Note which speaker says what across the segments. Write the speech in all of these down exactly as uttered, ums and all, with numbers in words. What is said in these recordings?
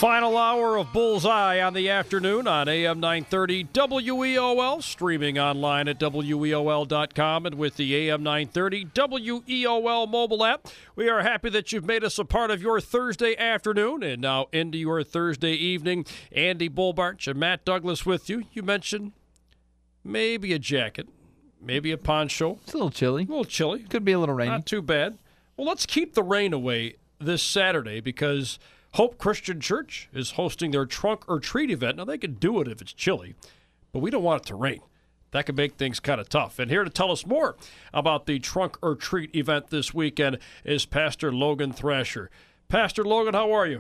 Speaker 1: Final hour of Bullseye on the afternoon on A M nine thirty W E O L, streaming online at W E O L dot com and with the A M nine thirty W E O L mobile app. We are happy that you've made us a part of your Thursday afternoon and now into your Thursday evening. Andy Bullbarch and Matt Douglas with you. You mentioned maybe a jacket, maybe a poncho.
Speaker 2: It's a little chilly.
Speaker 1: A little chilly.
Speaker 2: Could be a little rainy.
Speaker 1: Not too bad. Well, let's keep the rain away this Saturday because Hope Christian Church is hosting their Trunk or Treat event. Now, they can do it if it's chilly, but we don't want it to rain. That could make things kind of tough. And here to tell us more about the Trunk or Treat event this weekend is Pastor Logan Thrasher. Pastor Logan, how are you?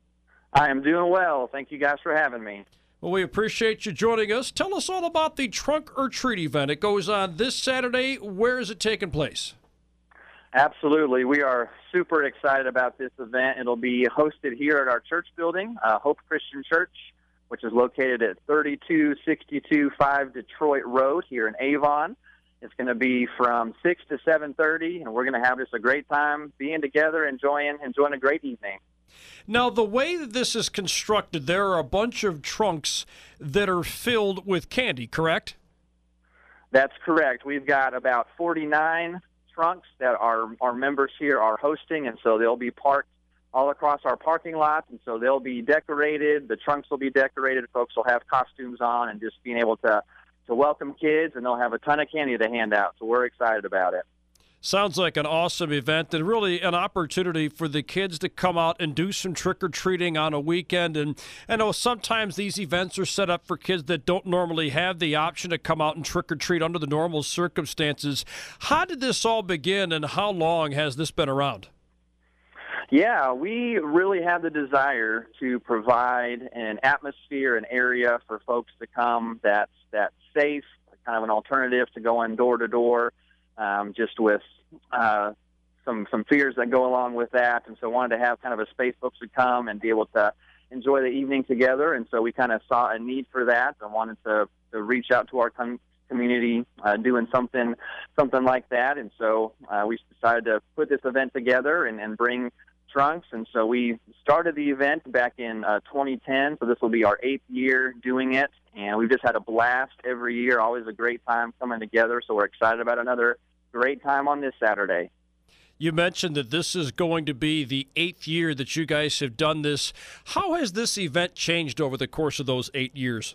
Speaker 3: I am doing well. Thank you guys for having me.
Speaker 1: Well, we appreciate you joining us. Tell us all about the Trunk or Treat event. It goes on this Saturday. Where is it taking place?
Speaker 3: Absolutely. We are super excited about this event. It'll be hosted here at our church building, uh, Hope Christian Church, which is located at thirty-two sixty-two five Detroit Road here in Avon. It's going to be from six to seven thirty, and we're going to have just a great time being together, enjoying, enjoying a great evening.
Speaker 1: Now, the way that this is constructed, there are a bunch of trunks that are filled with candy, correct?
Speaker 3: That's correct. We've got about forty-nine trunks that our, our members here are hosting, and so they'll be parked all across our parking lot, and so they'll be decorated. The trunks will be decorated. Folks will have costumes on and just being able to, to welcome kids, and they'll have a ton of candy to hand out, so we're excited about it.
Speaker 1: Sounds like an awesome event and really an opportunity for the kids to come out and do some trick-or-treating on a weekend. And I know sometimes these events are set up for kids that don't normally have the option to come out and trick-or-treat under the normal circumstances. How did this all begin, and how long has this been around?
Speaker 3: Yeah, we really have the desire to provide an atmosphere, an area for folks to come that's, that's safe, kind of an alternative to going door-to-door. Um, just with uh, some some fears that go along with that. And so wanted to have kind of a space folks would come and be able to enjoy the evening together. And so we kind of saw a need for that and wanted to, to reach out to our com- community uh, doing something something like that. And so uh, we decided to put this event together and, and bring trunks. And so we started the event back in uh, twenty ten. So this will be our eighth year doing it. And we've just had a blast every year, always a great time coming together. So we're excited about another great time on this Saturday.
Speaker 1: You mentioned that this is going to be the eighth year that you guys have done this. How has this event changed over the course of those eight years?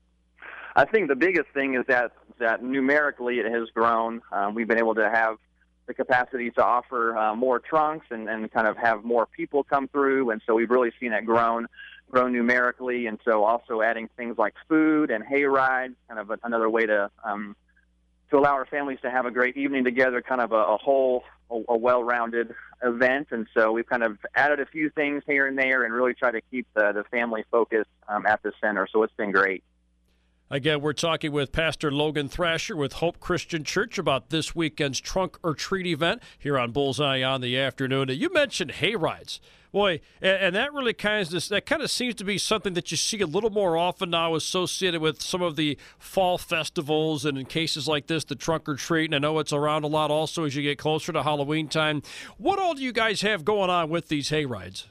Speaker 3: I think the biggest thing is that, that numerically it has grown. Um, we've been able to have the capacity to offer uh, more trunks and, and kind of have more people come through. And so we've really seen it grown. grow numerically, and so also adding things like food and hay rides, kind of a, another way to um, to allow our families to have a great evening together, kind of a, a whole, a, a well-rounded event. And so we've kind of added a few things here and there and really try to keep the, the family focus um, at the center, so it's been great.
Speaker 1: Again, we're talking with Pastor Logan Thrasher with Hope Christian Church about this weekend's Trunk or Treat event here on Bullseye on the afternoon. You mentioned hay rides. Boy, and that really kind of that kind of seems to be something that you see a little more often now associated with some of the fall festivals and in cases like this, the Trunk or Treat. And I know it's around a lot also as you get closer to Halloween time. What all do you guys have going on with these hay rides?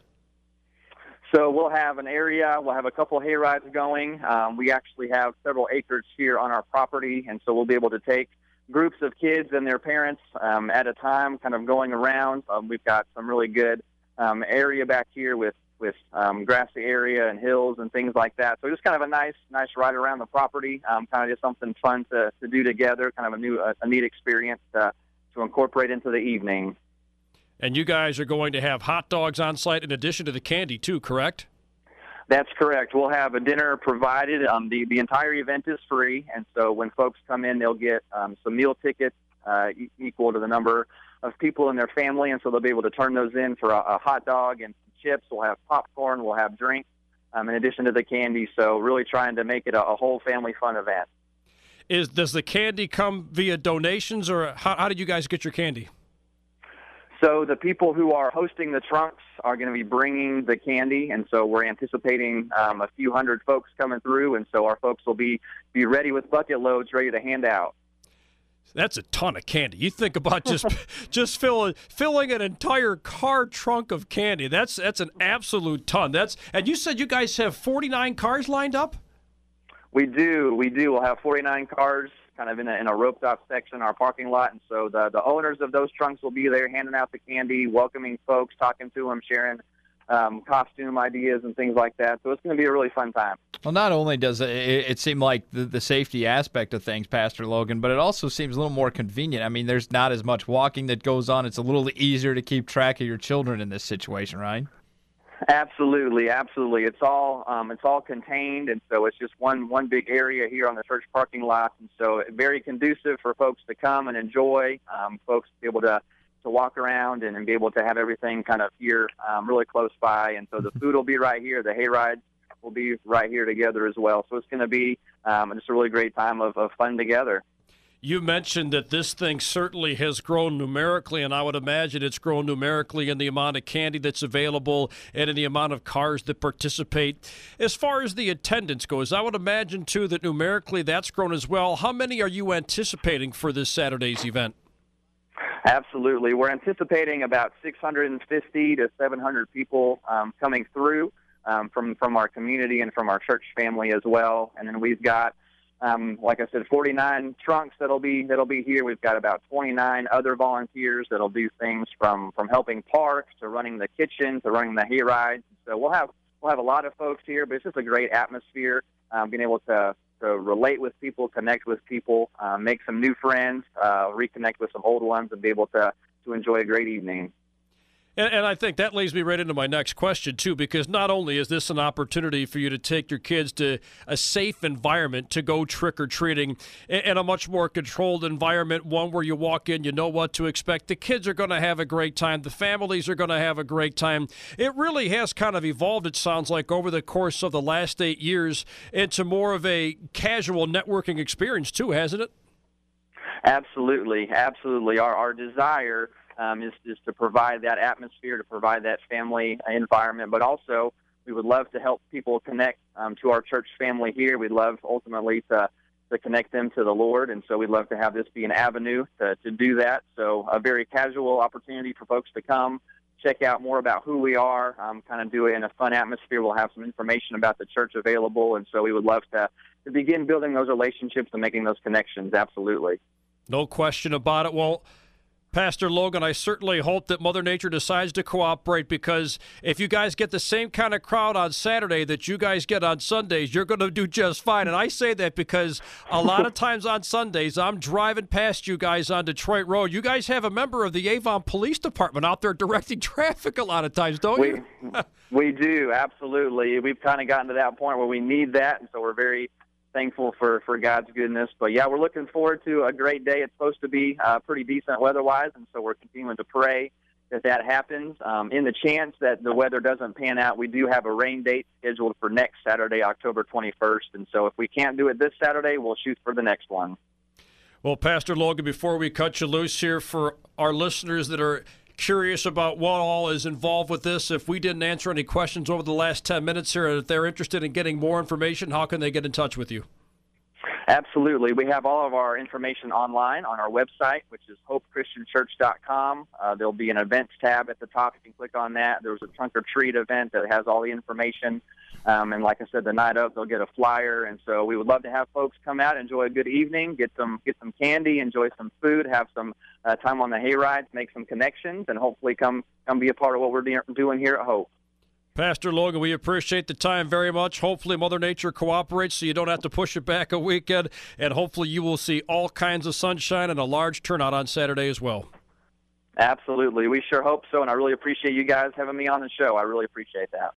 Speaker 3: So we'll have an area, we'll have a couple hay rides going. Um, we actually have several acres here on our property, and so we'll be able to take groups of kids and their parents um, at a time, kind of going around. Um, we've got some really good um, area back here with, with um, grassy area and hills and things like that. So just kind of a nice nice ride around the property, um, kind of just something fun to, to do together, kind of a new a, a neat experience to, to incorporate into the evening.
Speaker 1: And you guys are going to have hot dogs on site in addition to the candy, too, correct?
Speaker 3: That's correct. We'll have a dinner provided. Um, the, the entire event is free, and so when folks come in, they'll get um, some meal tickets uh, e- equal to the number of people in their family, and so they'll be able to turn those in for a, a hot dog and some chips. We'll have popcorn. We'll have drinks um, in addition to the candy, so really trying to make it a, a whole family fun event.
Speaker 1: Is Does the candy come via donations, or how, how did you guys get your candy?
Speaker 3: So the people who are hosting the trunks are going to be bringing the candy, and so we're anticipating um, a few hundred folks coming through, and so our folks will be, be ready with bucket loads ready to hand out.
Speaker 1: That's a ton of candy. You think about just just filling filling an entire car trunk of candy. That's that's an absolute ton. That's and you said you guys have forty-nine cars lined up?
Speaker 3: We do. We do. We'll have forty-nine cars kind of in a, in a roped-off section in our parking lot. And so the, the owners of those trunks will be there handing out the candy, welcoming folks, talking to them, sharing um, costume ideas and things like that. So it's going to be a really fun time.
Speaker 2: Well, not only does it, it seem like the, the safety aspect of things, Pastor Logan, but it also seems a little more convenient. I mean, there's not as much walking that goes on. It's a little easier to keep track of your children in this situation, right?
Speaker 3: Absolutely, absolutely. It's all um, it's all contained, and so it's just one one big area here on the church parking lot, and so very conducive for folks to come and enjoy. Um, folks to be able to to walk around and, and be able to have everything kind of here, um, really close by, and so the food will be right here. The hay rides will be right here together as well. So it's going to be um, just a really great time of, of fun together.
Speaker 1: You mentioned that this thing certainly has grown numerically, and I would imagine it's grown numerically in the amount of candy that's available and in the amount of cars that participate. As far as the attendance goes, I would imagine, too, that numerically that's grown as well. How many are you anticipating for this Saturday's event?
Speaker 3: Absolutely. We're anticipating about six hundred fifty to seven hundred people um, coming through um, from, from our community and from our church family as well. And then we've got Um, like I said, forty-nine trunks that'll be that'll be here. We've got about twenty-nine other volunteers that'll do things from, from helping park to running the kitchen to running the hay rides. So we'll have we'll have a lot of folks here, but it's just a great atmosphere. Um, being able to to relate with people, connect with people, uh, make some new friends, uh, reconnect with some old ones, and be able to to enjoy a great evening.
Speaker 1: And, and I think that leads me right into my next question, too, because not only is this an opportunity for you to take your kids to a safe environment to go trick-or-treating in a much more controlled environment, one where you walk in, you know what to expect. The kids are going to have a great time. The families are going to have a great time. It really has kind of evolved, it sounds like, over the course of the last eight years into more of a casual networking experience, too, hasn't it?
Speaker 3: Absolutely, absolutely. Our, our desire Um, is, is to provide that atmosphere, to provide that family environment, but also we would love to help people connect um, to our church family here. We'd love ultimately to, to connect them to the Lord, and so we'd love to have this be an avenue to, to do that. So a very casual opportunity for folks to come, check out more about who we are, um, kind of do it in a fun atmosphere. We'll have some information about the church available, and so we would love to, to begin building those relationships and making those connections, absolutely.
Speaker 1: No question about it. Well, Pastor Logan, I certainly hope that Mother Nature decides to cooperate, because if you guys get the same kind of crowd on Saturday that you guys get on Sundays, you're going to do just fine. And I say that because a lot of times on Sundays, I'm driving past you guys on Detroit Road. You guys have a member of the Avon Police Department out there directing traffic a lot of times, don't
Speaker 3: we,
Speaker 1: you?
Speaker 3: We do, absolutely. We've kind of gotten to that point where we need that, and so we're very thankful for, for God's goodness. But, yeah, we're looking forward to a great day. It's supposed to be uh, pretty decent weather-wise, and so we're continuing to pray that that happens. Um, in the chance that the weather doesn't pan out, we do have a rain date scheduled for next Saturday, October twenty-first. And so if we can't do it this Saturday, we'll shoot for the next one.
Speaker 1: Well, Pastor Logan, before we cut you loose here, for our listeners that are curious about what all is involved with this, if we didn't answer any questions over the last ten minutes here, if they're interested in getting more information, how can they get in touch with you?
Speaker 3: Absolutely. We have all of our information online on our website, which is hope christian church dot com. Uh, there'll be an events tab at the top. You can click on that. There's a trunk or treat event that has all the information. Um, and like I said, the night of, they'll get a flyer. And so we would love to have folks come out, enjoy a good evening, get some get some candy, enjoy some food, have some uh, time on the hay rides, make some connections, and hopefully come, come be a part of what we're de- doing here at Hope.
Speaker 1: Pastor Logan, we appreciate the time very much. Hopefully Mother Nature cooperates so you don't have to push it back a weekend, and hopefully you will see all kinds of sunshine and a large turnout on Saturday as well.
Speaker 3: Absolutely. We sure hope so, and I really appreciate you guys having me on the show. I really appreciate that.